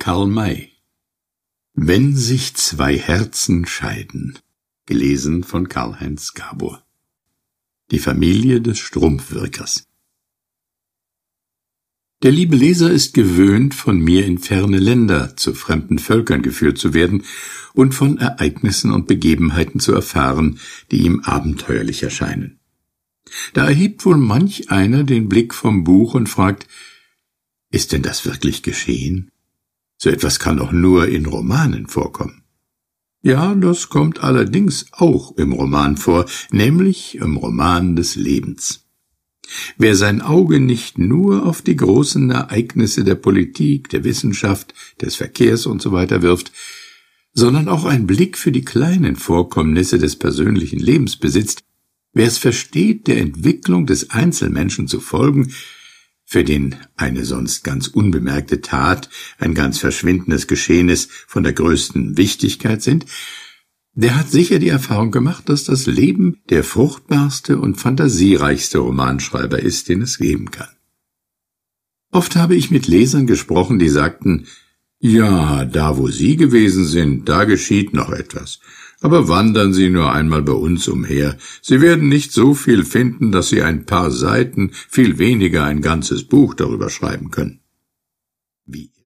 Karl May. Wenn sich zwei Herzen scheiden. Gelesen von Karl-Heinz Gabor. Die Familie des Strumpfwirkers. Der liebe Leser ist gewöhnt, von mir in ferne Länder zu fremden Völkern geführt zu werden und von Ereignissen und Begebenheiten zu erfahren, die ihm abenteuerlich erscheinen. Da erhebt wohl manch einer den Blick vom Buch und fragt, ist denn das wirklich geschehen? So etwas kann doch nur in Romanen vorkommen. Ja, das kommt allerdings auch im Roman vor, nämlich im Roman des Lebens. Wer sein Auge nicht nur auf die großen Ereignisse der Politik, der Wissenschaft, des Verkehrs usw. wirft, sondern auch einen Blick für die kleinen Vorkommnisse des persönlichen Lebens besitzt, wer es versteht, der Entwicklung des Einzelmenschen zu folgen, für den eine sonst ganz unbemerkte Tat, ein ganz verschwindendes Geschehnis von der größten Wichtigkeit sind, der hat sicher die Erfahrung gemacht, dass das Leben der fruchtbarste und fantasiereichste Romanschreiber ist, den es geben kann. Oft habe ich mit Lesern gesprochen, die sagten, ja, da wo Sie gewesen sind, da geschieht noch etwas. Aber wandern Sie nur einmal bei uns umher. Sie werden nicht so viel finden, dass Sie ein paar Seiten, viel weniger ein ganzes Buch darüber schreiben können. Wie